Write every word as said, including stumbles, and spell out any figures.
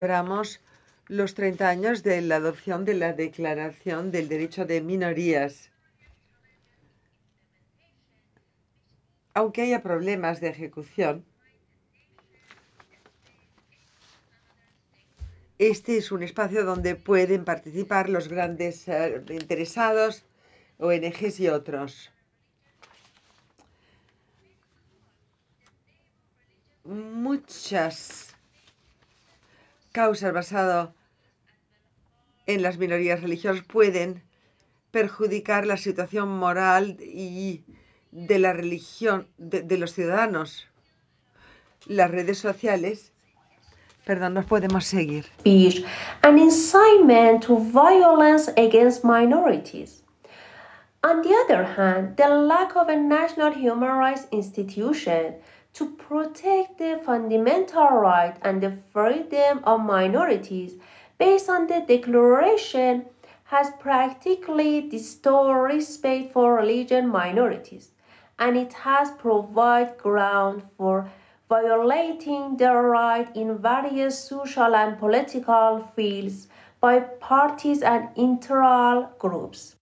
Celebramos los treinta años de la adopción de la Declaración del Derecho de Minorías. Aunque haya problemas de ejecución, este es un espacio donde pueden participar los grandes eh, interesados, O N Ges y otros. Muchas causas basadas en las minorías religiosas pueden perjudicar la situación moral y de la religión de, de los ciudadanos. Las redes sociales, perdón, no podemos seguir. Speech and incitement to violence against minorities. On the other hand, the lack of a national human rights institution to protect the fundamental right and the freedom of minorities based on the declaration has practically distorted respect for religion minorities, and it has provided ground for violating their rights in various social and political fields by parties and internal groups.